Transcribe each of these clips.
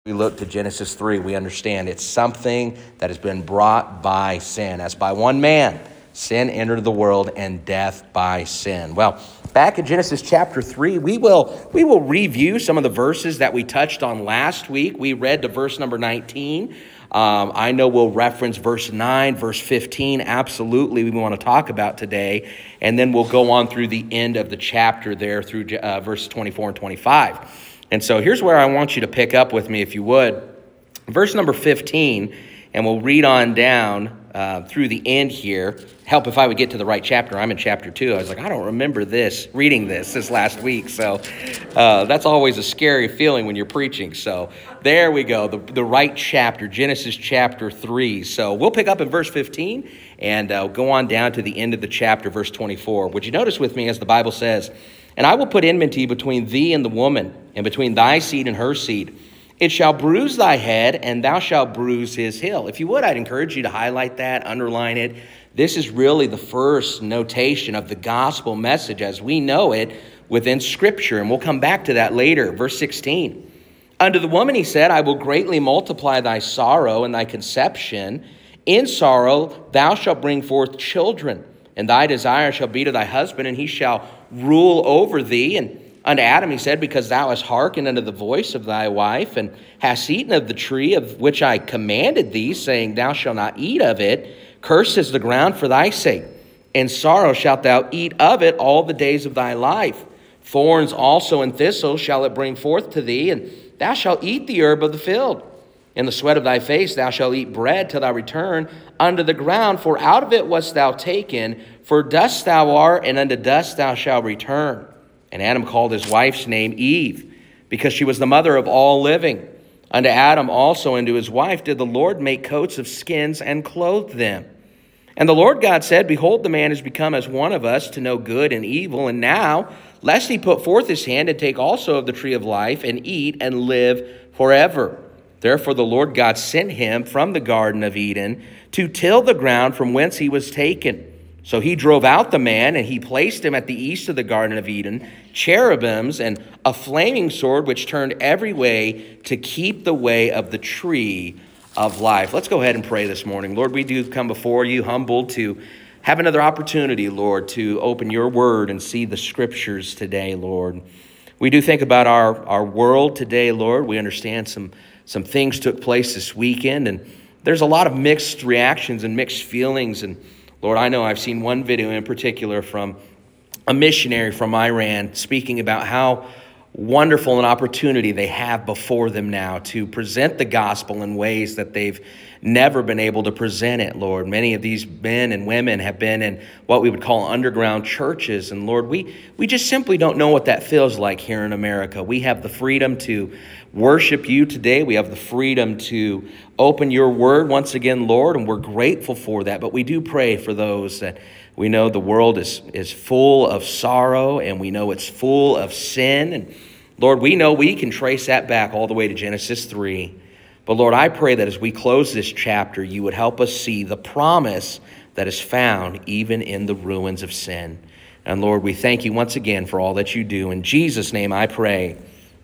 We look to Genesis 3, we understand it's something that has been brought by sin. As by one man, sin entered the world and death by sin. Well, back in Genesis chapter 3, we will review some of the verses that we touched on last week. We read to verse number 19. I know we'll reference verse 9, verse 15. Absolutely, we want to talk about today. And then we'll go on through the end of the chapter there through verse 24 and 25. And so here's where I want you to pick up with me, if you would. Verse number 15, and we'll read on down through the end here. Help if I would get to the right chapter. I'm in chapter 2. I was like, I don't remember reading this last week. So that's always a scary feeling when you're preaching. So there we go, the right chapter, Genesis chapter 3. So we'll pick up in verse 15 and go on down to the end of the chapter, verse 24. Would you notice with me as the Bible says, "And I will put enmity between thee and the woman, and between thy seed and her seed. It shall bruise thy head, and thou shalt bruise his heel." If you would, I'd encourage you to highlight that, underline it. This is really the first notation of the gospel message as we know it within Scripture, and we'll come back to that later. Verse 16, "Unto the woman he said, I will greatly multiply thy sorrow and thy conception. In sorrow thou shalt bring forth children, and thy desire shall be to thy husband, and he shall rule over thee. And unto Adam he said, Because thou hast hearkened unto the voice of thy wife, and hast eaten of the tree of which I commanded thee, saying, Thou shalt not eat of it. Cursed is the ground for thy sake. In sorrow shalt thou eat of it all the days of thy life. Thorns also and thistles shall it bring forth to thee, and thou shalt eat the herb of the field. In the sweat of thy face thou shalt eat bread till thou return unto the ground, for out of it wast thou taken. For dust thou art, and unto dust thou shalt return. And Adam called his wife's name Eve, because she was the mother of all living. Unto Adam also and to his wife did the Lord make coats of skins and clothe them. And the Lord God said, Behold, the man is become as one of us to know good and evil. And now, lest he put forth his hand and take also of the tree of life and eat and live forever. Therefore the Lord God sent him from the Garden of Eden to till the ground from whence he was taken. So he drove out the man, and he placed him at the east of the Garden of Eden, cherubims and a flaming sword which turned every way to keep the way of the tree of life. Let's go ahead and pray this morning. Lord, we do come before you humbled to have another opportunity, Lord, to open your word and see the scriptures today, Lord. We do think about our world today, Lord. We understand some things took place this weekend, and there's a lot of mixed reactions and mixed feelings. And Lord, I know I've seen one video in particular from a missionary from Iran speaking about how wonderful an opportunity they have before them now to present the gospel in ways that they've never been able to present it, Lord. Many of these men and women have been in what we would call underground churches. And Lord, we just simply don't know what that feels like here in America. We have the freedom to worship you today. We have the freedom to open your word once again, Lord, and we're grateful for that. But we do pray for those that we know the world is full of sorrow, and we know it's full of sin. And Lord, we know we can trace that back all the way to Genesis 3. But Lord, I pray that as we close this chapter, you would help us see the promise that is found even in the ruins of sin. And Lord, we thank you once again for all that you do. In Jesus' name I pray,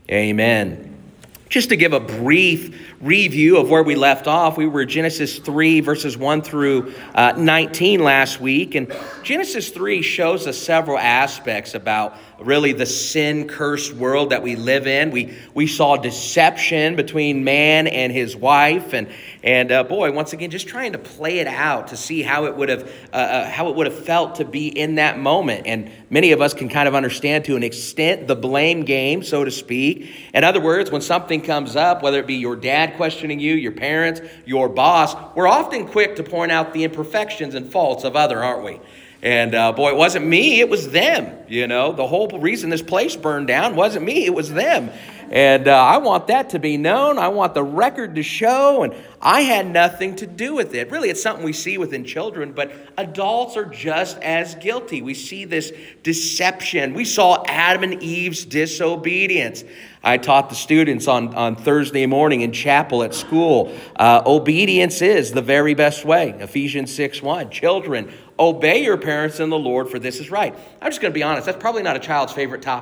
amen. Just to give a brief review of where we left off, we were at Genesis 3, verses 1 through 19 last week. And Genesis 3 shows us several aspects about really the sin-cursed world that we live in. We saw deception between man and his wife. And boy, once again, just trying to play it out to see how it would have felt to be in that moment. And many of us can kind of understand to an extent the blame game, so to speak. In other words, when something comes up, whether it be your dad questioning you, your parents, your boss, we're often quick to point out the imperfections and faults of other, aren't we? And boy, it wasn't me, it was them. You know, the whole reason this place burned down wasn't me, it was them. And I want that to be known. I want the record to show, and I had nothing to do with it. Really, it's something we see within children, but adults are just as guilty. We see this deception. We saw Adam and Eve's disobedience. I taught the students on Thursday morning in chapel at school. Obedience is the very best way. Ephesians 6:1. Children, obey your parents in the Lord, for this is right. I'm just going to be honest. That's probably not a child's favorite topic.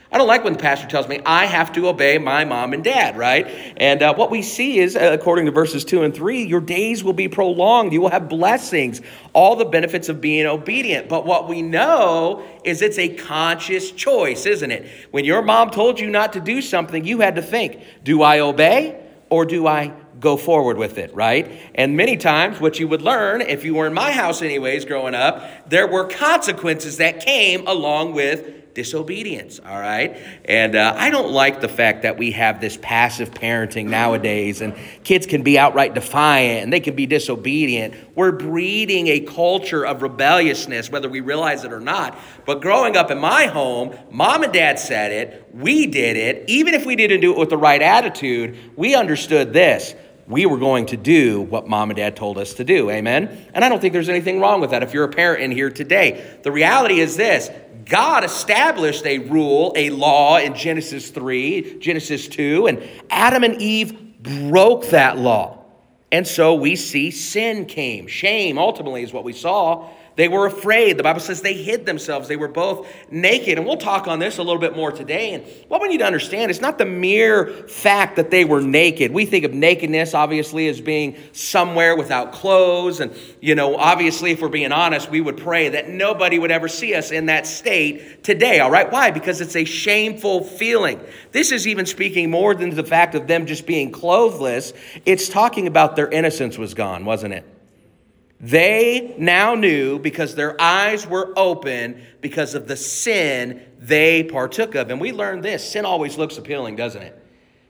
I don't like when the pastor tells me I have to obey my mom and dad, right? And what we see is, according to verses 2 and 3, your days will be prolonged. You will have blessings, all the benefits of being obedient. But what we know is it's a conscious choice, isn't it? When your mom told you not to do something, you had to think, do I obey or do I go forward with it, right? And many times what you would learn, if you were in my house anyways growing up, there were consequences that came along with disobedience, all right? And I don't like the fact that we have this passive parenting nowadays, and kids can be outright defiant, and they can be disobedient. We're breeding a culture of rebelliousness, whether we realize it or not. But growing up in my home, mom and dad said it, we did it. Even if we didn't do it with the right attitude, we understood this. We were going to do what mom and dad told us to do, amen? And I don't think there's anything wrong with that if you're a parent in here today. The reality is this. God established a rule, a law in Genesis 3, Genesis 2, and Adam and Eve broke that law. And so we see sin came. Shame ultimately is what we saw. They were afraid. The Bible says they hid themselves. They were both naked. And we'll talk on this a little bit more today. And what we need to understand is not the mere fact that they were naked. We think of nakedness, obviously, as being somewhere without clothes. And, obviously, if we're being honest, we would pray that nobody would ever see us in that state today, all right? Why? Because it's a shameful feeling. This is even speaking more than the fact of them just being clothless. It's talking about their innocence was gone, wasn't it? They now knew because their eyes were open because of the sin they partook of. And we learned this. Sin always looks appealing, doesn't it?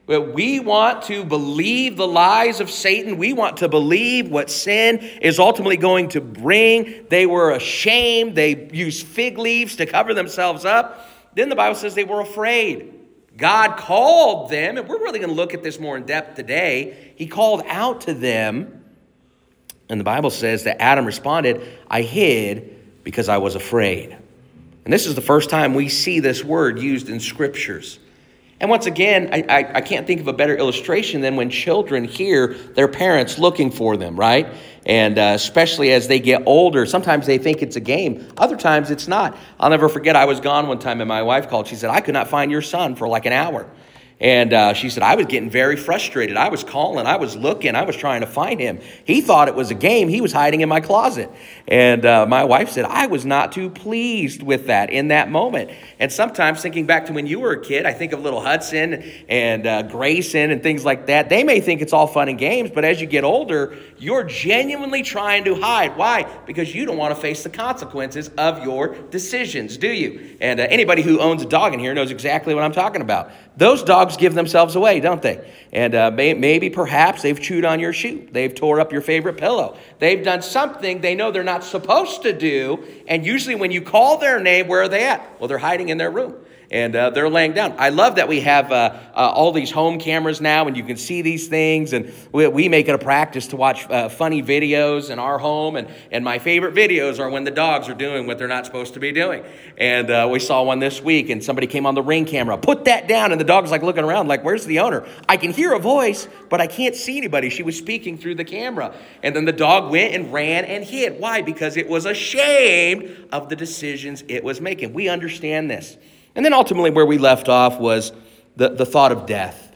We want to believe the lies of Satan. We want to believe what sin is ultimately going to bring. They were ashamed. They used fig leaves to cover themselves up. Then the Bible says they were afraid. God called them, and we're really going to look at this more in depth today. He called out to them. And the Bible says that Adam responded, I hid because I was afraid. And this is the first time we see this word used in scriptures. And once again, I can't think of a better illustration than when children hear their parents looking for them, right? And especially as they get older, sometimes they think it's a game. Other times it's not. I'll never forget, I was gone one time and my wife called. She said, I could not find your son for like an hour. And she said, I was getting very frustrated. I was calling, I was looking, I was trying to find him. He thought it was a game. He was hiding in my closet. And my wife said, I was not too pleased with that in that moment. And sometimes thinking back to when you were a kid, I think of little Hudson and Grayson and things like that. They may think it's all fun and games, but as you get older, you're genuinely trying to hide. Why? Because you don't want to face the consequences of your decisions, do you? And anybody who owns a dog in here knows exactly what I'm talking about. Those dogs give themselves away, don't they? And maybe perhaps they've chewed on your shoe. They've tore up your favorite pillow. They've done something they know they're not supposed to do. And usually when you call their name, where are they at? Well, they're hiding in their room. And they're laying down. I love that we have all these home cameras now, and you can see these things. And we make it a practice to watch funny videos in our home. And my favorite videos are when the dogs are doing what they're not supposed to be doing. And we saw one this week, and somebody came on the Ring camera, put that down, and the dog's like looking around like, where's the owner? I can hear a voice, but I can't see anybody. She was speaking through the camera. And then the dog went and ran and hid. Why? Because it was ashamed of the decisions it was making. We understand this. And then ultimately where we left off was the thought of death.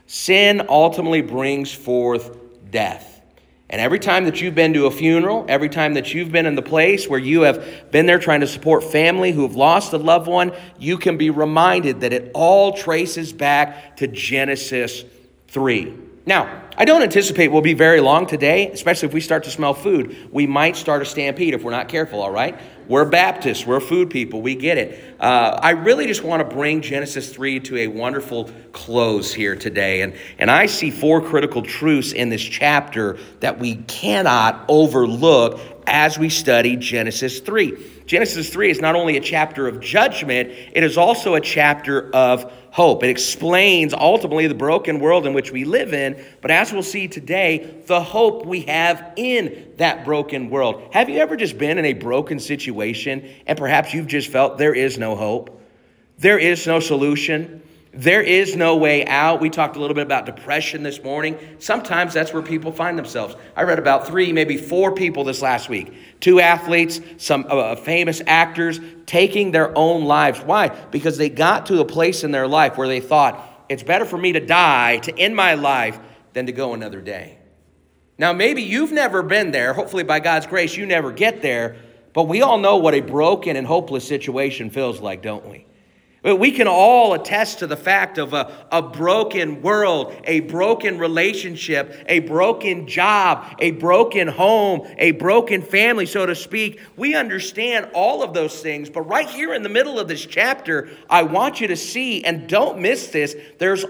Sin ultimately brings forth death. And every time that you've been to a funeral, every time that you've been in the place where you have been there trying to support family who have lost a loved one, you can be reminded that it all traces back to Genesis 3. Now, I don't anticipate we'll be very long today, especially if we start to smell food. We might start a stampede if we're not careful, all right? We're Baptists. We're food people. We get it. I really just want to bring Genesis 3 to a wonderful close here today. And I see 4 critical truths in this chapter that we cannot overlook as we study Genesis 3. Genesis 3 is not only a chapter of judgment, it is also a chapter of hope. It explains ultimately the broken world in which we live in, but as we'll see today, the hope we have in that broken world. Have you ever just been in a broken situation and perhaps you've just felt there is no hope? There is no solution. There is no way out. We talked a little bit about depression this morning. Sometimes that's where people find themselves. I read about 3, maybe 4 people this last week. 2 athletes, some famous actors taking their own lives. Why? Because they got to a place in their life where they thought, it's better for me to die, to end my life, than to go another day. Now, maybe you've never been there. Hopefully, by God's grace, you never get there. But we all know what a broken and hopeless situation feels like, don't we? We can all attest to the fact of a broken world, a broken relationship, a broken job, a broken home, a broken family, so to speak. We understand all of those things. But right here in the middle of this chapter, I want you to see, and don't miss this, there's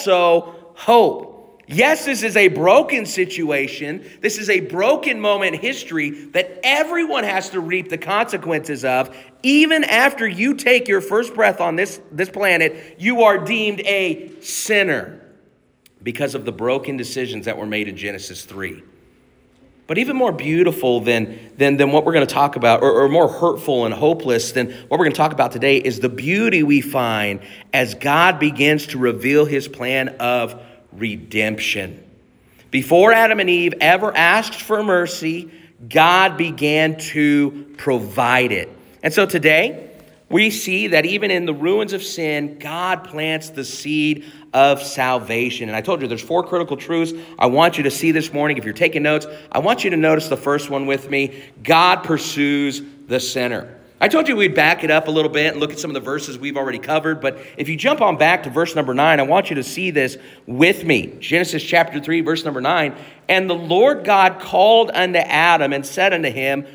also hope. Yes, this is a broken situation. This is a broken moment in history that everyone has to reap the consequences of. Even after you take your first breath on this planet, you are deemed a sinner because of the broken decisions that were made in Genesis 3. But even more beautiful than what we're going to talk about, or more hurtful and hopeless than what we're going to talk about today, is the beauty we find as God begins to reveal his plan of redemption. Before Adam and Eve ever asked for mercy, God began to provide it. And so today, we see that even in the ruins of sin, God plants the seed of salvation. And I told you there's 4 critical truths I want you to see this morning. If you're taking notes, I want you to notice the first one with me. God pursues the sinner. I told you we'd back it up a little bit and look at some of the verses we've already covered. But if you jump on back to verse number 9, I want you to see this with me. Genesis chapter 3, verse number 9. And the Lord God called unto Adam and said unto him,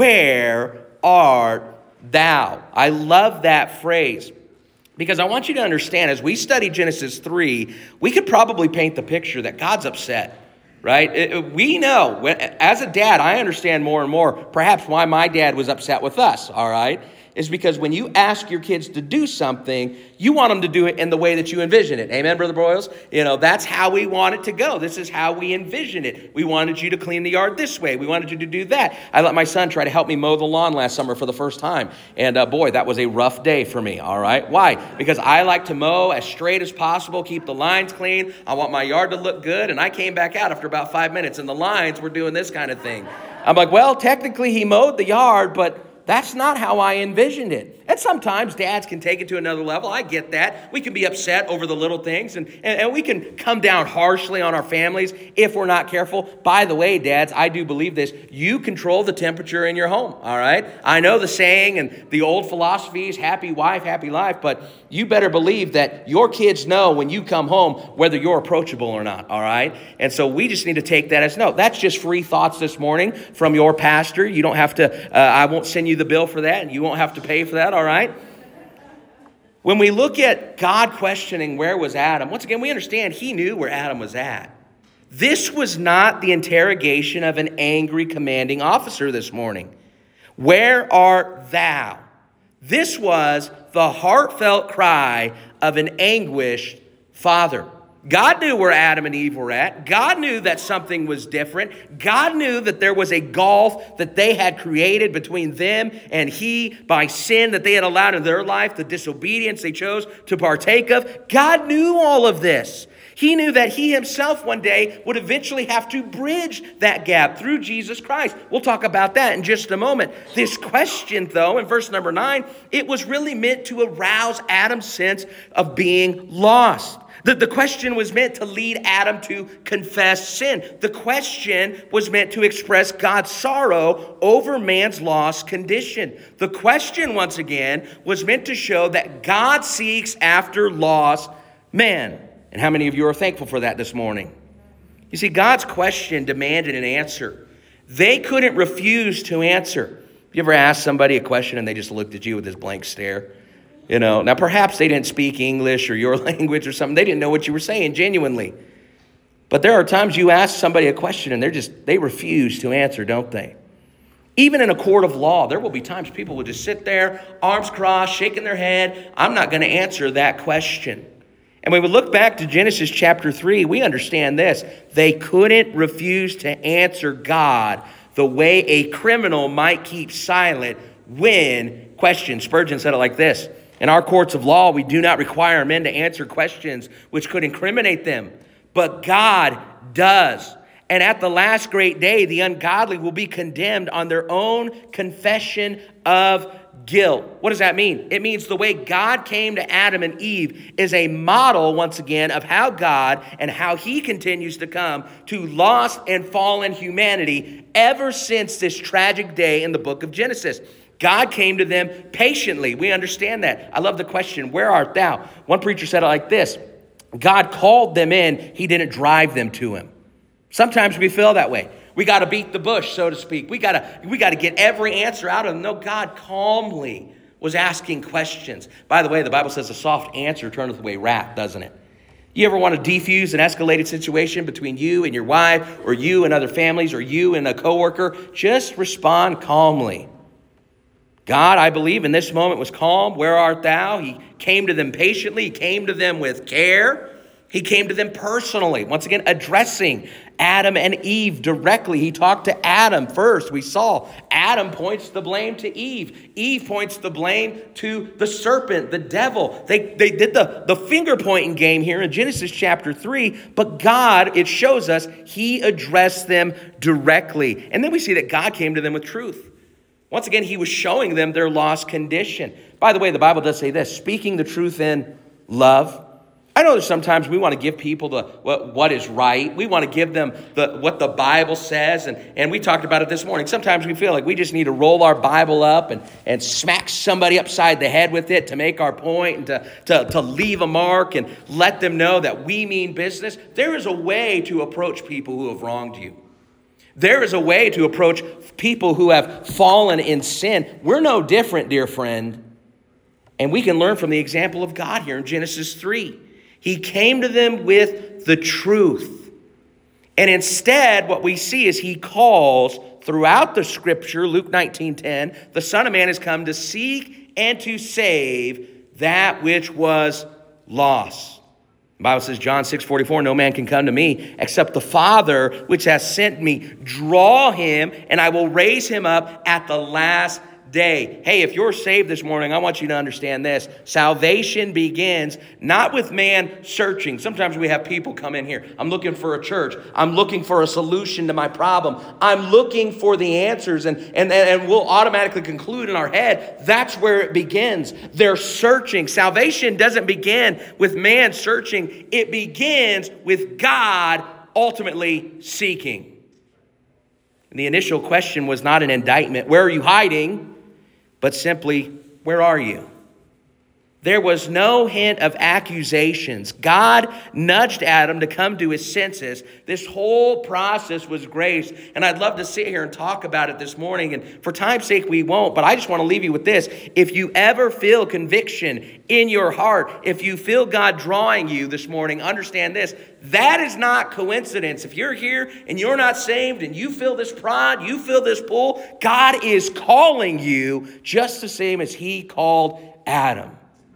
where art thou? I love that phrase because I want you to understand, as we study Genesis 3, we could probably paint the picture that God's upset. Right? We know, as a dad, I understand more and more perhaps why my dad was upset with us, all right? Is because when you ask your kids to do something, you want them to do it in the way that you envision it. Amen, Brother Broyles? That's how we want it to go. This is how we envision it. We wanted you to clean the yard this way. We wanted you to do that. I let my son try to help me mow the lawn last summer for the first time. And boy, that was a rough day for me, all right? Why? Because I like to mow as straight as possible, keep the lines clean. I want my yard to look good. And I came back out after about 5 minutes, and the lines were doing this kind of thing. I'm like, well, technically he mowed the yard, but that's not how I envisioned it. And sometimes dads can take it to another level. I get that. We can be upset over the little things, and we can come down harshly on our families if we're not careful. By the way, dads, I do believe this. You control the temperature in your home, all right? I know the saying and the old philosophies, happy wife, happy life, but you better believe that your kids know when you come home whether you're approachable or not, all right? And so we just need to take that as no. That's just free thoughts this morning from your pastor. You don't have to, I won't send you the bill for that, and you won't have to pay for that, all right? When we look at God questioning where was Adam, once again, we understand he knew where Adam was at. This was not the interrogation of an angry commanding officer this morning. Where art thou? This was the heartfelt cry of an anguished father. God knew where Adam and Eve were at. God knew that something was different. God knew that there was a gulf that they had created between them and he by sin that they had allowed in their life, the disobedience they chose to partake of. God knew all of this. He knew that he himself one day would eventually have to bridge that gap through Jesus Christ. We'll talk about that in just a moment. This question, though, in verse number 9, it was really meant to arouse Adam's sense of being lost. The question was meant to lead Adam to confess sin. The question was meant to express God's sorrow over man's lost condition. The question, once again, was meant to show that God seeks after lost men. And how many of you are thankful for that this morning? You see, God's question demanded an answer. They couldn't refuse to answer. You ever asked somebody a question and they just looked at you with this blank stare? Now perhaps they didn't speak English or your language or something. They didn't know what you were saying genuinely. But there are times you ask somebody a question and they refuse to answer, don't they? Even in a court of law, there will be times people will just sit there, arms crossed, shaking their head. I'm not going to answer that question. And when we look back to Genesis chapter 3, we understand this. They couldn't refuse to answer God the way a criminal might keep silent when questioned. Spurgeon said it like this. In our courts of law, we do not require men to answer questions which could incriminate them, but God does. And at the last great day, the ungodly will be condemned on their own confession of guilt. What does that mean? It means the way God came to Adam and Eve is a model, once again, of how God and how he continues to come to lost and fallen humanity ever since this tragic day in the book of Genesis. God came to them patiently. We understand that. I love the question, where art thou? One preacher said it like this: God called them in, he didn't drive them to him. Sometimes we feel that way. We got to beat the bush, so to speak. We got to get every answer out of them. No, God calmly was asking questions. By the way, the Bible says a soft answer turneth away wrath, doesn't it? You ever want to defuse an escalated situation between you and your wife, or you and other families, or you and a coworker? Just respond calmly. God, I believe, in this moment was calm. Where art thou? He came to them patiently. He came to them with care. He came to them personally, once again, addressing Adam and Eve directly. He talked to Adam first. We saw Adam points the blame to Eve. Eve points the blame to the serpent, the devil. They did the finger pointing game here in Genesis chapter 3, but God, it shows us, he addressed them directly. And then we see that God came to them with truth. Once again, he was showing them their lost condition. By the way, the Bible does say this: speaking the truth in love. I know that sometimes we want to give people what is right. We want to give them what the Bible says. And we talked about it this morning. Sometimes we feel like we just need to roll our Bible up and smack somebody upside the head with it to make our point and to leave a mark and let them know that we mean business. There is a way to approach people who have wronged you. There is a way to approach people who have fallen in sin. We're no different, dear friend. And we can learn from the example of God here in Genesis 3. He came to them with the truth. And instead, what we see is he calls throughout the scripture, Luke 19:10, the Son of Man has come to seek and to save that which was lost. The Bible says, John 6:44, no man can come to me except the Father which has sent me. Draw him, and I will raise him up at the last day. Hey, if you're saved this morning, I want you to understand this. Salvation begins not with man searching. Sometimes we have people come in here. I'm looking for a church. I'm looking for a solution to my problem. I'm looking for the answers. And we'll automatically conclude in our head, that's where it begins. They're searching. Salvation doesn't begin with man searching. It begins with God ultimately seeking. And the initial question was not an indictment. Where are you hiding? But simply, where are you? There was no hint of accusations. God nudged Adam to come to his senses. This whole process was grace. And I'd love to sit here and talk about it this morning. And for time's sake, we won't. But I just want to leave you with this. If you ever feel conviction in your heart, if you feel God drawing you this morning, understand this. That is not coincidence. If you're here and you're not saved and you feel this prod, you feel this pull, God is calling you just the same as he called Adam.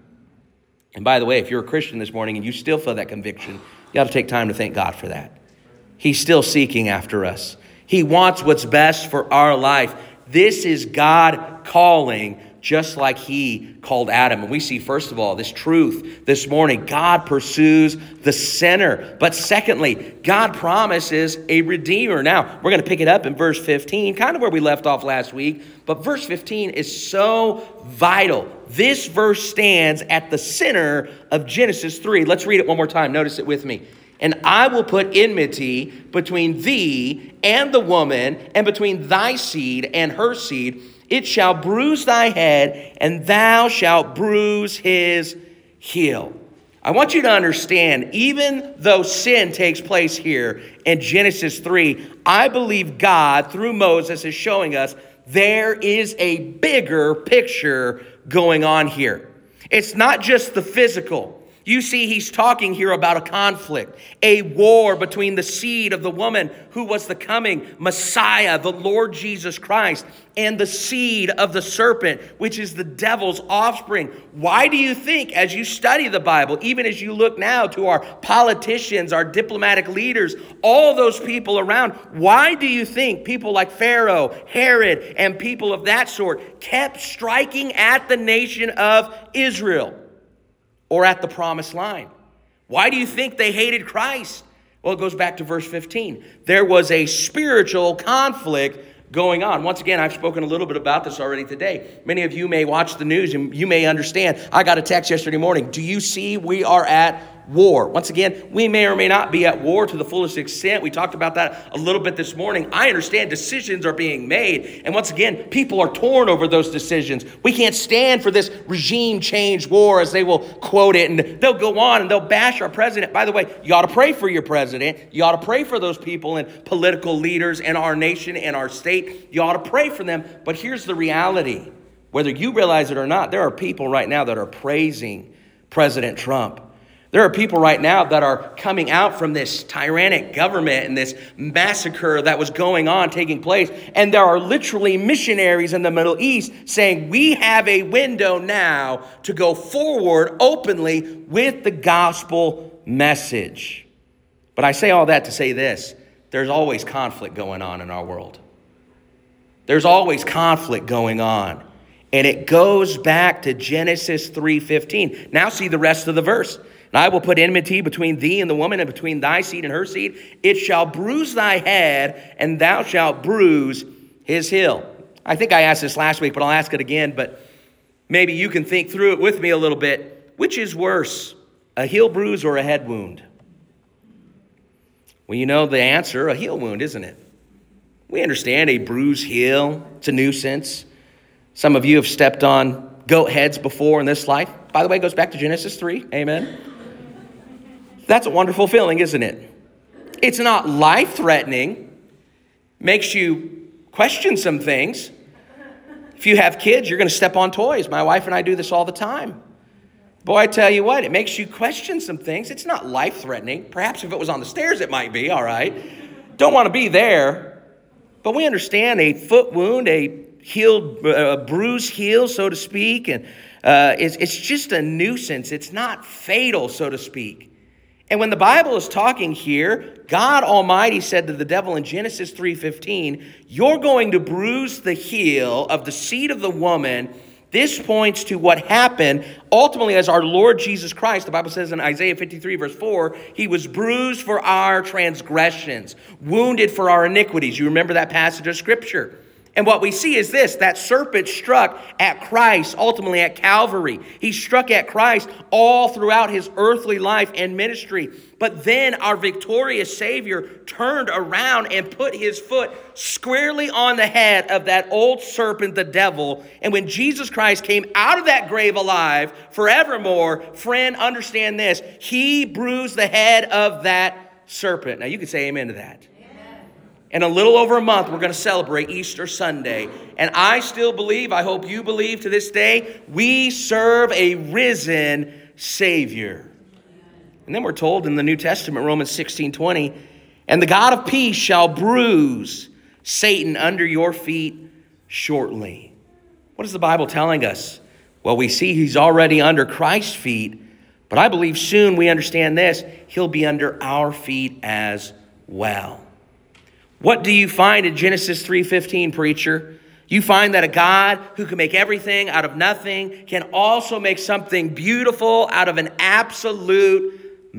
And by the way, if you're a Christian this morning and you still feel that conviction, you ought to take time to thank God for that. He's still seeking after us. He wants what's best for our life. This is God calling, just like he called Adam. And we see, first of all, this truth this morning. God pursues the sinner. But secondly, God promises a redeemer. Now, we're going to pick it up in verse 15, kind of where we left off last week. But verse 15 is so vital. This verse stands at the center of Genesis 3. Let's read it one more time. Notice it with me. And I will put enmity between thee and the woman, and between thy seed and her seed. It shall bruise thy head, and thou shalt bruise his heel. I want you to understand, even though sin takes place here in Genesis 3, I believe God, through Moses, is showing us there is a bigger picture going on here. It's not just the physical. You see, he's talking here about a conflict, a war between the seed of the woman who was the coming Messiah, the Lord Jesus Christ, and the seed of the serpent, which is the devil's offspring. Why do you think, as you study the Bible, even as you look now to our politicians, our diplomatic leaders, all those people around, why do you think people like Pharaoh, Herod, and people of that sort kept striking at the nation of Israel? Or at the promised line? Why do you think they hated Christ? Well, it goes back to verse 15. There was a spiritual conflict going on. Once again, I've spoken a little bit about this already today. Many of you may watch the news and you may understand. I got a text yesterday morning. Do you see we are at war? Once again, we may or may not be at war to the fullest extent. We talked about that a little bit this morning. I understand decisions are being made. And once again, people are torn over those decisions. We can't stand for this regime change war, as they will quote it. And they'll go on and they'll bash our president. By the way, you ought to pray for your president. You ought to pray for those people and political leaders in our nation and our state. You ought to pray for them. But here's the reality. Whether you realize it or not, there are people right now that are praising President Trump. There are people right now that are coming out from this tyrannic government and this massacre that was going on, taking place. And there are literally missionaries in the Middle East saying, we have a window now to go forward openly with the gospel message. But I say all that to say this. There's always conflict going on in our world. There's always conflict going on. And it goes back to Genesis 3:15. Now see the rest of the verse. And I will put enmity between thee and the woman, and between thy seed and her seed. It shall bruise thy head, and thou shalt bruise his heel. I think I asked this last week, but I'll ask it again. But maybe you can think through it with me a little bit. Which is worse, a heel bruise or a head wound? Well, you know the answer, a heel wound, isn't it? We understand a bruised heel. It's a nuisance. Some of you have stepped on goat heads before in this life. By the way, it goes back to Genesis 3. Amen. That's a wonderful feeling, isn't it? It's not life-threatening. Makes you question some things. If you have kids, you're going to step on toys. My wife and I do this all the time. Boy, I tell you what, it makes you question some things. It's not life-threatening. Perhaps if it was on the stairs, it might be, all right. Don't want to be there. But we understand a foot wound, a bruised heel, so to speak, and it's just a nuisance. It's not fatal, so to speak. And when the Bible is talking here, God Almighty said to the devil in Genesis 3:15, you're going to bruise the heel of the seed of the woman. This points to what happened ultimately as our Lord Jesus Christ. The Bible says in Isaiah 53 verse 4, he was bruised for our transgressions, wounded for our iniquities. You remember that passage of Scripture. And what we see is this, that serpent struck at Christ, ultimately at Calvary. He struck at Christ all throughout his earthly life and ministry. But then our victorious Savior turned around and put his foot squarely on the head of that old serpent, the devil. And when Jesus Christ came out of that grave alive forevermore, friend, understand this, he bruised the head of that serpent. Now you can say amen to that. In a little over a month, we're going to celebrate Easter Sunday. And I still believe, I hope you believe to this day, we serve a risen Savior. And then we're told in the New Testament, Romans 16:20, and the God of peace shall bruise Satan under your feet shortly. What is the Bible telling us? Well, we see he's already under Christ's feet, but I believe soon we understand this, he'll be under our feet as well. What do you find in Genesis 3:15, preacher? You find that a God who can make everything out of nothing can also make something beautiful out of an absolute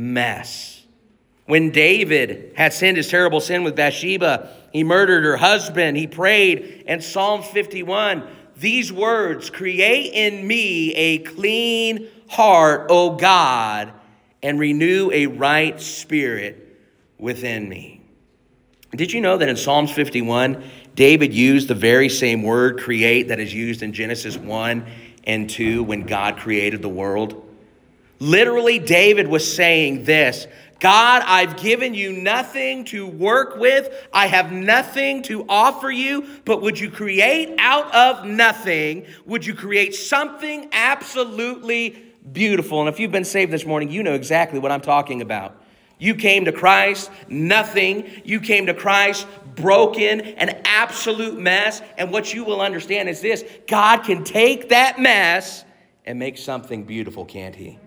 mess. When David had sinned his terrible sin with Bathsheba, he murdered her husband, he prayed in Psalms 51, these words, create in me a clean heart, O God, and renew a right spirit within me. Did you know that in Psalms 51, David used the very same word, create, that is used in Genesis 1 and 2 when God created the world? Literally, David was saying this, God, I've given you nothing to work with. I have nothing to offer you, but would you create out of nothing? Would you create something absolutely beautiful. And if you've been saved this morning, you know exactly what I'm talking about. You came to Christ, nothing. You came to Christ, broken, an absolute mess. And what you will understand is this: God can take that mess and make something beautiful, can't he?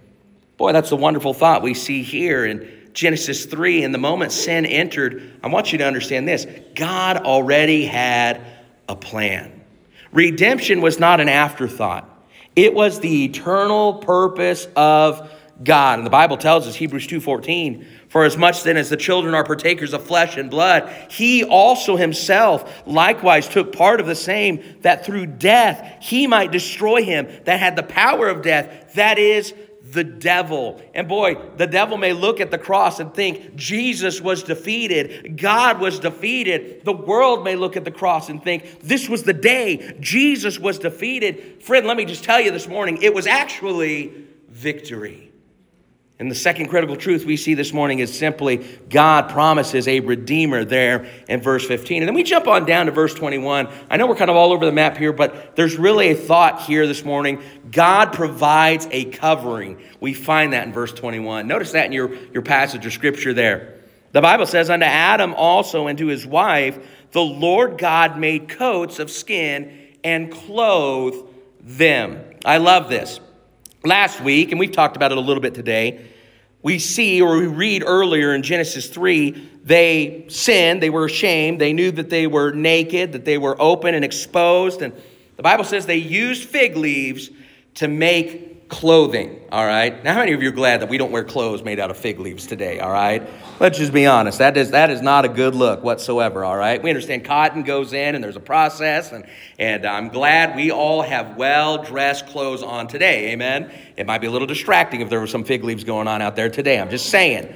Boy, that's a wonderful thought we see here in Genesis 3. And the moment sin entered, I want you to understand this: God already had a plan. Redemption was not an afterthought. It was the eternal purpose of God. And the Bible tells us, Hebrews 2:14, for as much then as the children are partakers of flesh and blood, he also himself likewise took part of the same, that through death he might destroy him that had the power of death, that is, the devil. And boy, the devil may look at the cross and think Jesus was defeated. God was defeated. The world may look at the cross and think this was the day Jesus was defeated. Friend, let me just tell you this morning, it was actually victory. And the second critical truth we see this morning is simply God promises a redeemer there in verse 15. And then we jump on down to verse 21. I know we're kind of all over the map here, but there's really a thought here this morning. God provides a covering. We find that in verse 21. Notice that in your passage of scripture there. The Bible says, unto Adam also and to his wife, the Lord God made coats of skin and clothed them. I love this. Last week, and we've talked about it a little bit today, we read earlier in Genesis 3, they sinned, they were ashamed, they knew that they were naked, that they were open and exposed, and the Bible says they used fig leaves to make clothing, all right? Now, how many of you are glad that we don't wear clothes made out of fig leaves today, all right? Let's just be honest. That is not a good look whatsoever, all right? We understand cotton goes in and there's a process, and I'm glad we all have well-dressed clothes on today, amen? It might be a little distracting if there were some fig leaves going on out there today. I'm just saying.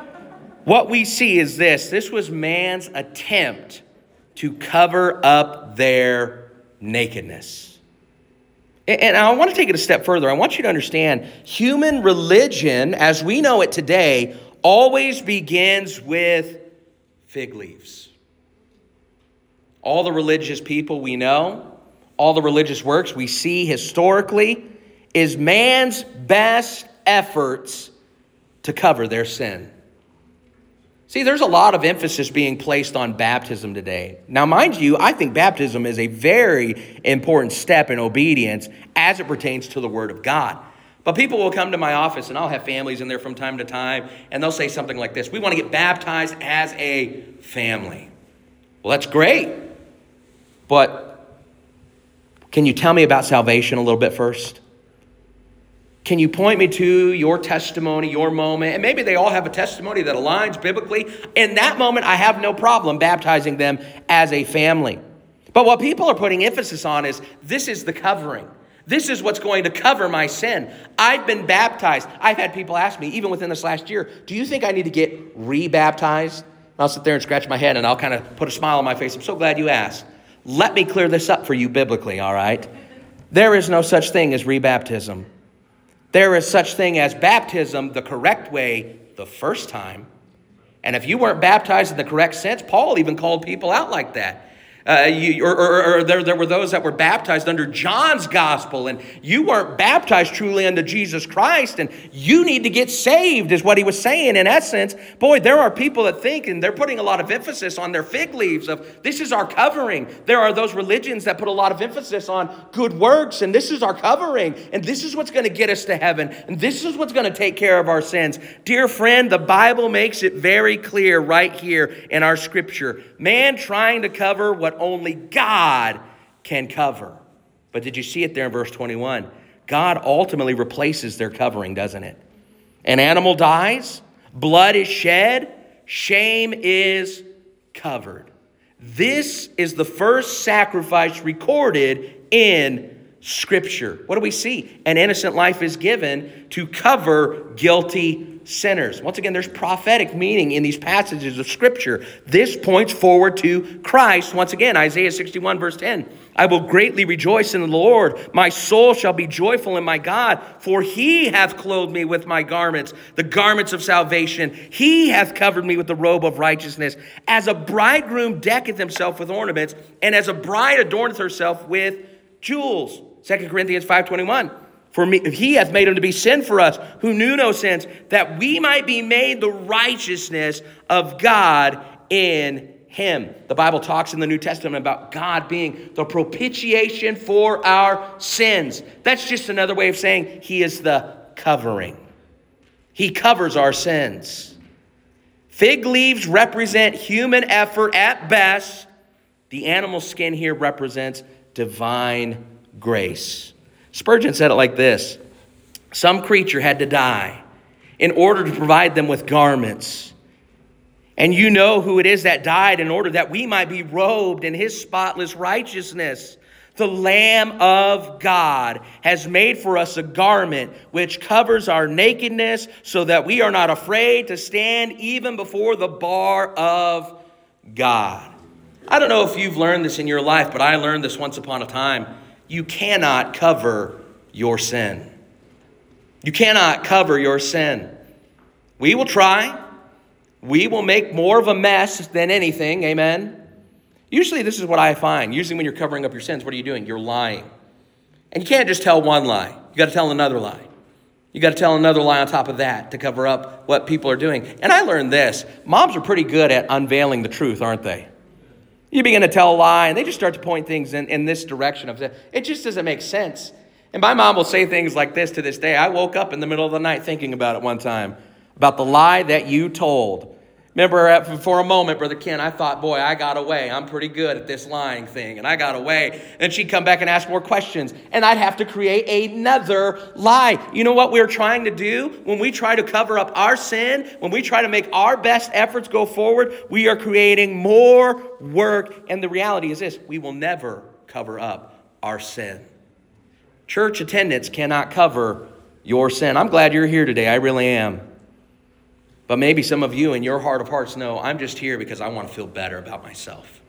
What we see is this. This was man's attempt to cover up their nakedness. And I want to take it a step further. I want you to understand human religion, as we know it today, always begins with fig leaves. All the religious people we know, all the religious works we see historically, is man's best efforts to cover their sin. See, there's a lot of emphasis being placed on baptism today. Now, mind you, I think baptism is a very important step in obedience as it pertains to the Word of God. But people will come to my office, and I'll have families in there from time to time, and they'll say something like this: we want to get baptized as a family. Well, that's great. But can you tell me about salvation a little bit first? Can you point me to your testimony, your moment? And maybe they all have a testimony that aligns biblically. In that moment, I have no problem baptizing them as a family. But what people are putting emphasis on is this is the covering. This is what's going to cover my sin. I've been baptized. I've had people ask me, even within this last year, do you think I need to get re-baptized? And I'll sit there and scratch my head and I'll kind of put a smile on my face. I'm so glad you asked. Let me clear this up for you biblically, all right? There is no such thing as re-baptism. There is such thing as baptism the correct way the first time. And if you weren't baptized in the correct sense, Paul even called people out like that. There were those that were baptized under John's gospel, and you weren't baptized truly unto Jesus Christ, and you need to get saved, is what he was saying. In essence, boy, there are people that think, and they're putting a lot of emphasis on their fig leaves of this is our covering. There are those religions that put a lot of emphasis on good works, and this is our covering, and this is what's going to get us to heaven, and this is what's going to take care of our sins. Dear friend, the Bible makes it very clear right here in our scripture. Man trying to cover what only God can cover. But did you see it there in verse 21? God ultimately replaces their covering, doesn't it? An animal dies, blood is shed, shame is covered. This is the first sacrifice recorded in Scripture. What do we see? An innocent life is given to cover guilty sinners. Once again, there's prophetic meaning in these passages of Scripture. This points forward to Christ. Once again, Isaiah 61 verse 10. I will greatly rejoice in the Lord. My soul shall be joyful in my God, for he hath clothed me with my garments, the garments of salvation. He hath covered me with the robe of righteousness. As a bridegroom decketh himself with ornaments, and as a bride adorneth herself with jewels. 2 Corinthians 5:21. For me, he hath made him to be sin for us, who knew no sins, that we might be made the righteousness of God in him. The Bible talks in the New Testament about God being the propitiation for our sins. That's just another way of saying he is the covering. He covers our sins. Fig leaves represent human effort at best. The animal skin here represents divine grace. Spurgeon said it like this: some creature had to die in order to provide them with garments. And you know who it is that died in order that we might be robed in his spotless righteousness. The Lamb of God has made for us a garment which covers our nakedness, so that we are not afraid to stand even before the bar of God. I don't know if you've learned this in your life, but I learned this once upon a time. You cannot cover your sin. You cannot cover your sin. We will try. We will make more of a mess than anything. Amen. Usually this is what I find. Usually when you're covering up your sins, what are you doing? You're lying. And you can't just tell one lie. You got to tell another lie. You got to tell another lie on top of that to cover up what people are doing. And I learned this. Moms are pretty good at unveiling the truth, aren't they? You begin to tell a lie, and they just start to point things in this direction. It just doesn't make sense. And my mom will say things like this to this day. I woke up in the middle of the night thinking about it one time, about the lie that you told. Remember, for a moment, Brother Ken, I thought, boy, I got away. I'm pretty good at this lying thing, and I got away. And she'd come back and ask more questions, and I'd have to create another lie. You know what we're trying to do when we try to cover up our sin, when we try to make our best efforts go forward? We are creating more work, and the reality is this: we will never cover up our sin. Church attendance cannot cover your sin. I'm glad you're here today. I really am. But maybe some of you in your heart of hearts know, I'm just here because I want to feel better about myself.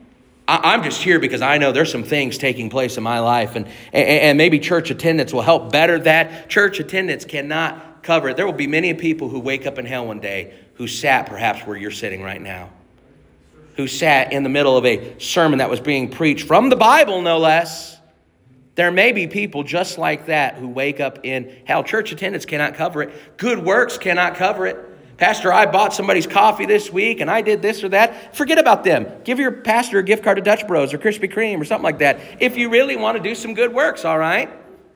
I'm just here because I know there's some things taking place in my life. And maybe church attendance will help better that. Church attendance cannot cover it. There will be many people who wake up in hell one day who sat perhaps where you're sitting right now. Who sat in the middle of a sermon that was being preached from the Bible, no less. There may be people just like that who wake up in hell. Church attendance cannot cover it. Good works cannot cover it. Pastor, I bought somebody's coffee this week and I did this or that. Forget about them. Give your pastor a gift card to Dutch Bros or Krispy Kreme or something like that if you really want to do some good works, all right?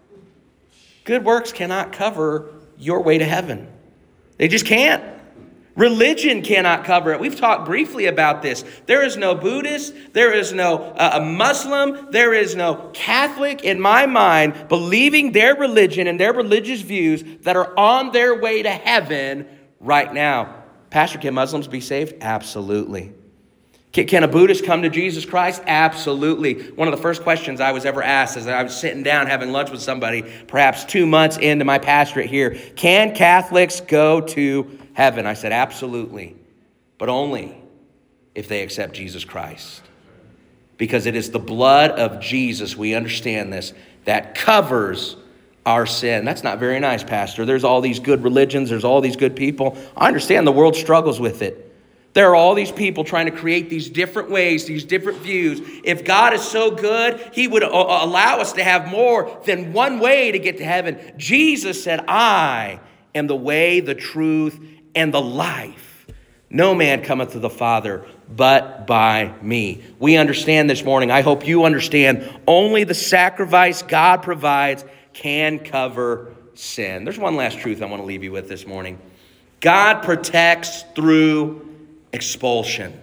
Good works cannot cover your way to heaven. They just can't. Religion cannot cover it. We've talked briefly about this. There is no Buddhist. There is no Muslim. There is no Catholic, in my mind, believing their religion and their religious views that are on their way to heaven right now. Pastor, can Muslims be saved? Absolutely. Can a Buddhist come to Jesus Christ? Absolutely. One of the first questions I was ever asked as I was sitting down having lunch with somebody, perhaps 2 months into my pastorate here, can Catholics go to heaven? I said, absolutely, but only if they accept Jesus Christ. Because it is the blood of Jesus, we understand this, that covers our sin. That's not very nice, Pastor. There's all these good religions. There's all these good people. I understand the world struggles with it. There are all these people trying to create these different ways, these different views. If God is so good, he would allow us to have more than one way to get to heaven. Jesus said, I am the way, the truth, and the life. No man cometh to the Father but by me. We understand this morning. I hope you understand only the sacrifice God provides can cover sin. There's one last truth I want to leave you with this morning. God protects through expulsion.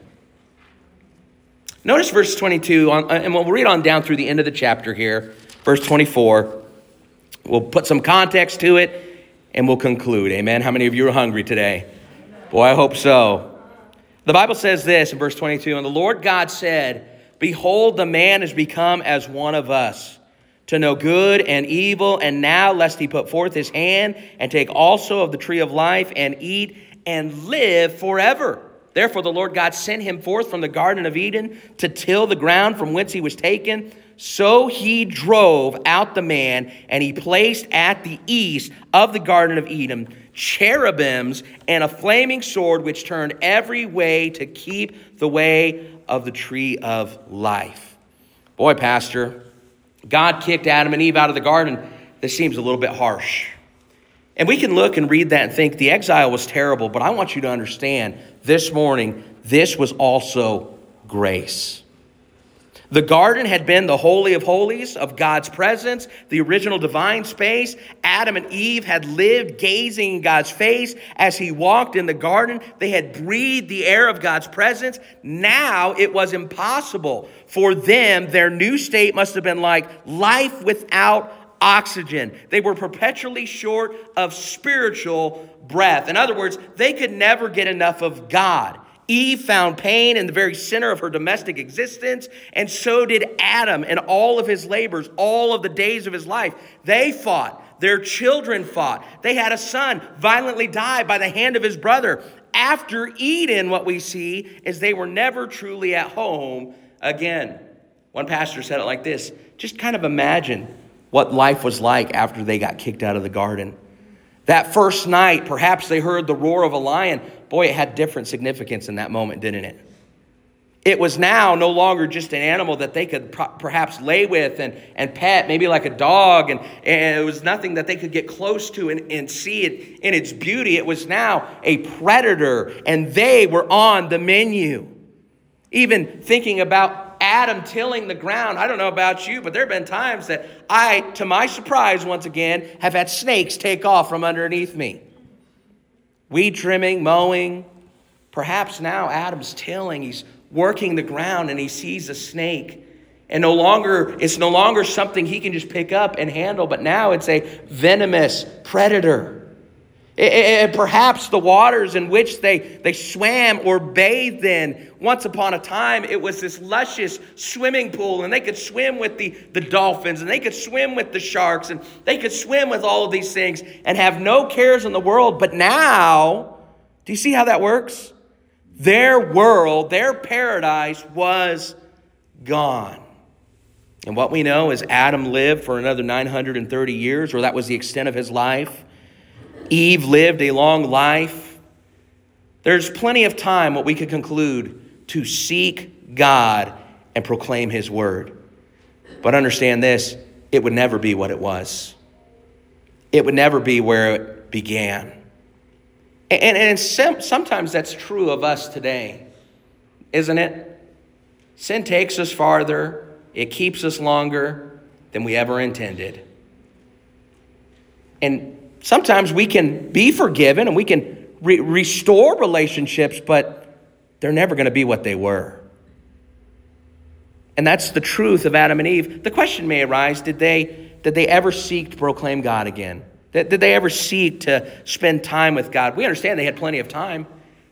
Notice verse 22, and we'll read on down through the end of the chapter here. Verse 24. We'll put some context to it, and we'll conclude. Amen. How many of you are hungry today? Boy, I hope so. The Bible says this in verse 22, and the Lord God said, behold, the man is become as one of us, to know good and evil, and now lest he put forth his hand and take also of the tree of life and eat and live forever. Therefore the Lord God sent him forth from the Garden of Eden to till the ground from whence he was taken. So he drove out the man, and he placed at the east of the Garden of Eden cherubims and a flaming sword which turned every way to keep the way of the tree of life. Boy, Pastor, God kicked Adam and Eve out of the garden. this seems a little bit harsh. And we can look and read that and think the exile was terrible, but I want you to understand this morning, this was also grace. The garden had been the Holy of Holies of God's presence, the original divine space. Adam and Eve had lived gazing in God's face as he walked in the garden. They had breathed the air of God's presence. Now it was impossible for them. Their new state must have been like life without oxygen. They were perpetually short of spiritual breath. In other words, they could never get enough of God. Eve found pain in the very center of her domestic existence, and so did Adam in all of his labors, all of the days of his life. They fought. Their children fought. They had a son violently die by the hand of his brother. After Eden, what we see is they were never truly at home again. One pastor said it like this: just kind of imagine what life was like after they got kicked out of the garden. That first night, perhaps they heard the roar of a lion. Boy, it had different significance in that moment, didn't it? It was now no longer just an animal that they could perhaps lay with and pet, maybe like a dog. And it was nothing that they could get close to and see it in its beauty. It was now a predator, and they were on the menu. Even thinking about Adam tilling the ground. I don't know about you, but there have been times that I, to my surprise once again, have had snakes take off from underneath me. Weed trimming, mowing. Perhaps now Adam's tilling. He's working the ground and he sees a snake. And it's no longer something he can just pick up and handle, but now it's a venomous predator. Perhaps the waters in which they swam or bathed in. Once upon a time, it was this luscious swimming pool, and they could swim with the dolphins, and they could swim with the sharks, and they could swim with all of these things and have no cares in the world. But now, do you see how that works? Their world, their paradise was gone. And what we know is Adam lived for another 930 years, or that was the extent of his life. Eve lived a long life. There's plenty of time, what we could conclude, to seek God and proclaim his word. But understand this, it would never be what it was. It would never be where it began. And sometimes that's true of us today, isn't it? Sin takes us farther. It keeps us longer than we ever intended. And sometimes we can be forgiven and we can restore relationships, but they're never going to be what they were. And that's the truth of Adam and Eve. The question may arise, did they ever seek to proclaim God again? Did they ever seek to spend time with God? We understand they had plenty of time.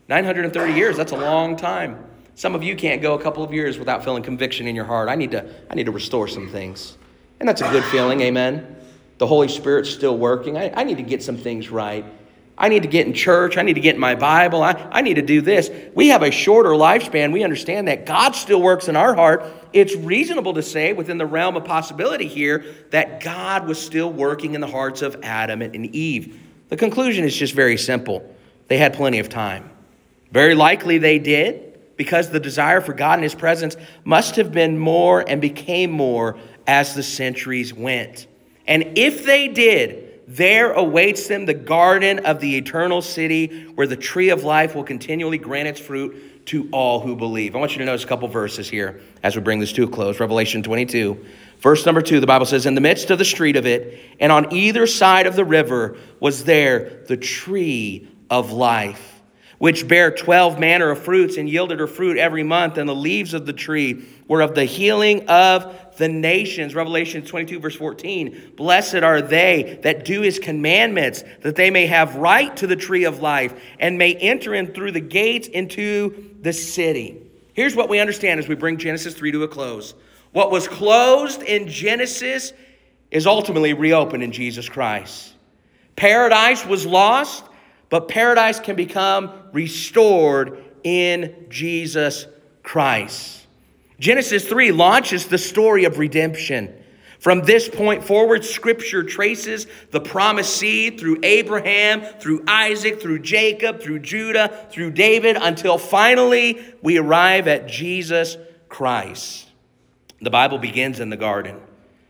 930 years, that's a long time. Some of you can't go a couple of years without feeling conviction in your heart. I need to restore some things. And that's a good feeling, amen? The Holy Spirit's still working. I need to get some things right. I need to get in church. I need to get in my Bible. I need to do this. We have a shorter lifespan. We understand that God still works in our heart. It's reasonable to say, within the realm of possibility here, that God was still working in the hearts of Adam and Eve. The conclusion is just very simple. They had plenty of time. Very likely they did, because the desire for God and his presence must have been more and became more as the centuries went. And if they did, there awaits them the garden of the eternal city where the tree of life will continually grant its fruit to all who believe. I want you to notice a couple verses here as we bring this to a close. Revelation 22, verse number 2, the Bible says, "In the midst of the street of it, and on either side of the river, was there the tree of life, which bare 12 manner of fruits and yielded her fruit every month. And the leaves of the tree were of the healing of the nations." Revelation 22, verse 14. "Blessed are they that do his commandments, that they may have right to the tree of life and may enter in through the gates into the city." Here's what we understand as we bring Genesis 3 to a close. What was closed in Genesis is ultimately reopened in Jesus Christ. Paradise was lost, but paradise can become restored in Jesus Christ. Genesis 3 launches the story of redemption. From this point forward, Scripture traces the promised seed through Abraham, through Isaac, through Jacob, through Judah, through David, until finally we arrive at Jesus Christ. The Bible begins in the garden.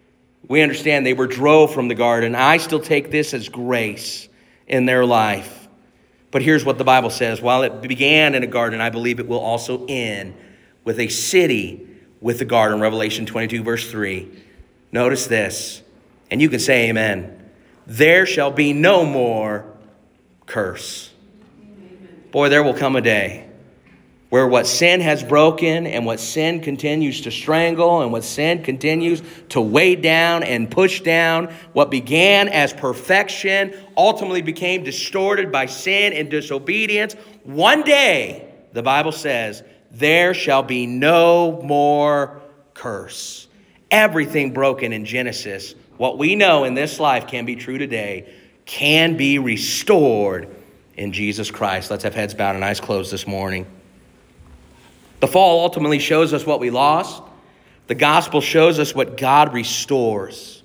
We understand they were drove from the garden. I still take this as grace in their life. But here's what the Bible says. While it began in a garden, I believe it will also end with a city with a garden. Revelation 22, verse 3. Notice this, and you can say amen. There shall be no more curse. Boy, there will come a day where what sin has broken and what sin continues to strangle and what sin continues to weigh down and push down, what began as perfection ultimately became distorted by sin and disobedience. One day, the Bible says, there shall be no more curse. Everything broken in Genesis, what we know in this life can be true today, can be restored in Jesus Christ. Let's have heads bowed and eyes closed this morning. The fall ultimately shows us what we lost. The gospel shows us what God restores.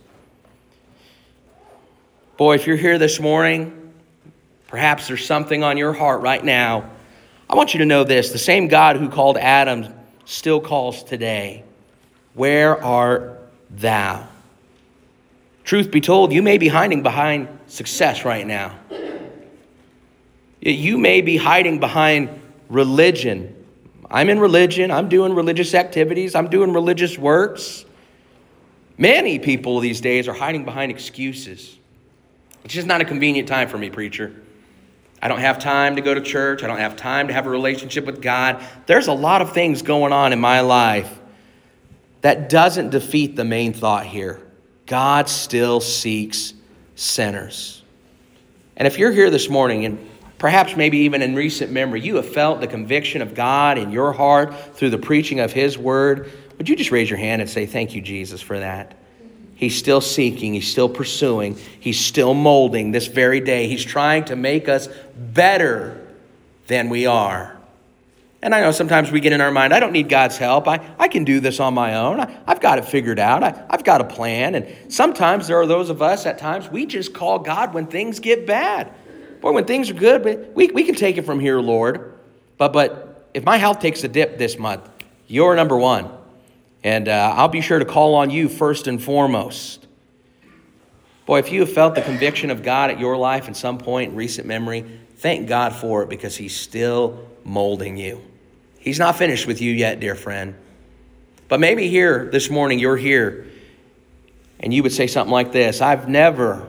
Boy, if you're here this morning, perhaps there's something on your heart right now. I want you to know this. The same God who called Adam still calls today. Where art thou? Truth be told, you may be hiding behind success right now. You may be hiding behind religion. I'm in religion. I'm doing religious activities. I'm doing religious works. Many people these days are hiding behind excuses. It's just not a convenient time for me, preacher. I don't have time to go to church. I don't have time to have a relationship with God. There's a lot of things going on in my life that doesn't defeat the main thought here. God still seeks sinners. And if you're here this morning and perhaps maybe even in recent memory, you have felt the conviction of God in your heart through the preaching of His word, would you just raise your hand and say, thank you, Jesus, for that? He's still seeking. He's still pursuing. He's still molding this very day. He's trying to make us better than we are. And I know sometimes we get in our mind, I don't need God's help. I can do this on my own. I've got it figured out. I've got a plan. And sometimes there are those of us at times, we just call God when things get bad. Boy, when things are good, we can take it from here, Lord. But if my health takes a dip this month, you're number one. And I'll be sure to call on you first and foremost. Boy, if you have felt the conviction of God at your life at some point in recent memory, thank God for it because He's still molding you. He's not finished with you yet, dear friend. But maybe here this morning, you're here and you would say something like this. I've never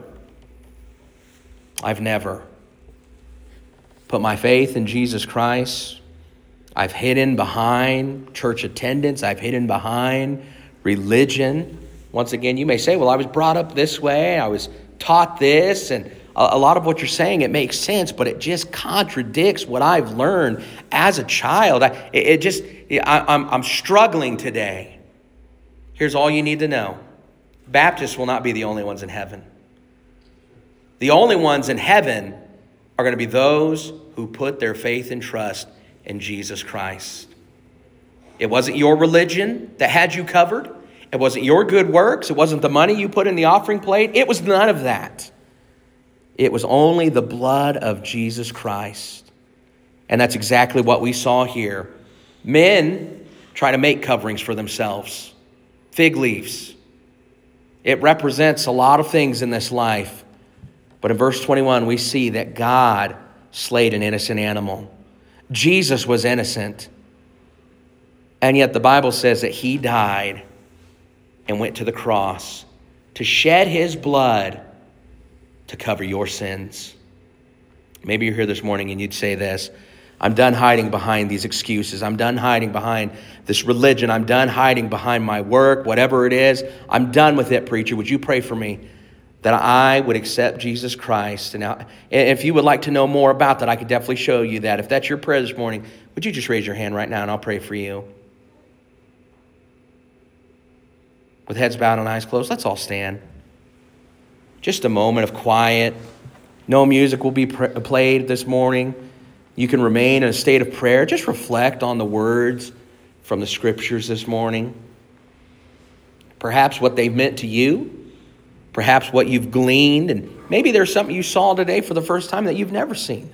put my faith in Jesus Christ. I've hidden behind church attendance. I've hidden behind religion. Once again, you may say, well, I was brought up this way. I was taught this. And a lot of what you're saying, it makes sense, but it just contradicts what I've learned as a child. I'm struggling today. Here's all you need to know. Baptists will not be the only ones in heaven. The only ones in heaven are going to be those who put their faith and trust in Jesus Christ. It wasn't your religion that had you covered. It wasn't your good works. It wasn't the money you put in the offering plate. It was none of that. It was only the blood of Jesus Christ. And that's exactly what we saw here. Men try to make coverings for themselves. Fig leaves. It represents a lot of things in this life. But in verse 21, we see that God slayed an innocent animal. Jesus was innocent. And yet the Bible says that He died and went to the cross to shed His blood to cover your sins. Maybe you're here this morning and you'd say this, I'm done hiding behind these excuses. I'm done hiding behind this religion. I'm done hiding behind my work, whatever it is. I'm done with it, preacher. Would you pray for me that I would accept Jesus Christ? And if you would like to know more about that, I could definitely show you that. If that's your prayer this morning, would you just raise your hand right now and I'll pray for you. With heads bowed and eyes closed, let's all stand. Just a moment of quiet. No music will be played this morning. You can remain in a state of prayer. Just reflect on the words from the scriptures this morning. Perhaps what they've meant to you. Perhaps what you've gleaned. And maybe there's something you saw today for the first time that you've never seen.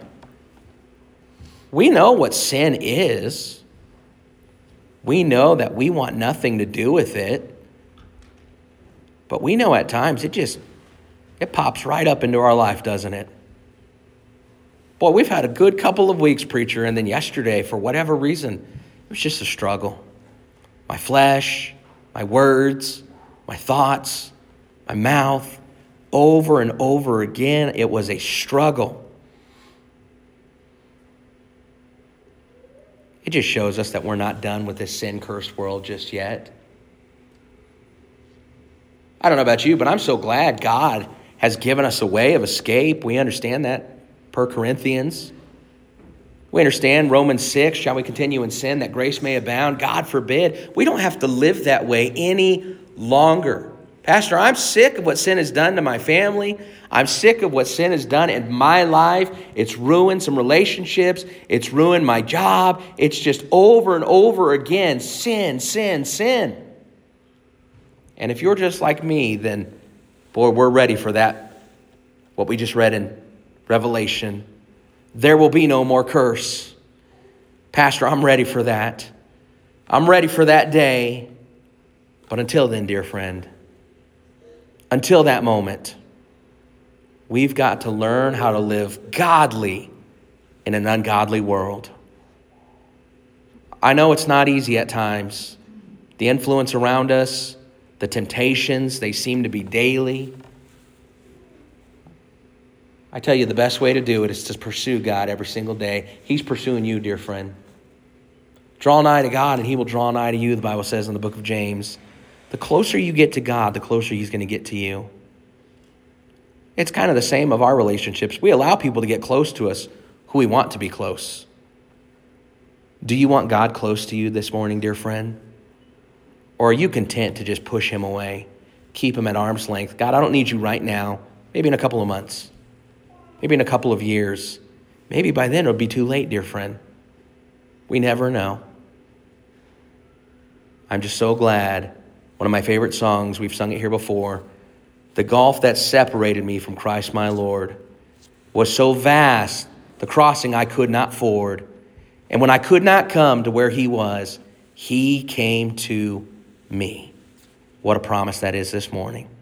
We know what sin is. We know that we want nothing to do with it. But we know at times it pops right up into our life, doesn't it? Boy, we've had a good couple of weeks, preacher, and then yesterday, for whatever reason, it was just a struggle. My flesh, my words, my thoughts, my mouth, over and over again, it was a struggle. It just shows us that we're not done with this sin-cursed world just yet. I don't know about you, but I'm so glad God has given us a way of escape. We understand that per Corinthians. We understand Romans 6, shall we continue in sin that grace may abound? God forbid. We don't have to live that way any longer. Pastor, I'm sick of what sin has done to my family. I'm sick of what sin has done in my life. It's ruined some relationships. It's ruined my job. It's just over and over again, sin, sin, sin. And if you're just like me, then, boy, we're ready for that. What we just read in Revelation. There will be no more curse. Pastor, I'm ready for that. I'm ready for that day. But until then, dear friend, until that moment, we've got to learn how to live godly in an ungodly world. I know it's not easy at times. The influence around us, the temptations, they seem to be daily. I tell you, the best way to do it is to pursue God every single day. He's pursuing you, dear friend. Draw nigh to God and he will draw nigh to you, the Bible says in the book of James. The closer you get to God, the closer he's going to get to you. It's kind of the same of our relationships. We allow people to get close to us who we want to be close. Do you want God close to you this morning, dear friend? Or are you content to just push him away? Keep him at arm's length. God, I don't need you right now. Maybe in a couple of months. Maybe in a couple of years. Maybe by then it'll be too late, dear friend. We never know. I'm just so glad. One of my favorite songs, we've sung it here before. The gulf that separated me from Christ my Lord was so vast, the crossing I could not ford. And when I could not come to where he was, he came to me. What a promise that is this morning.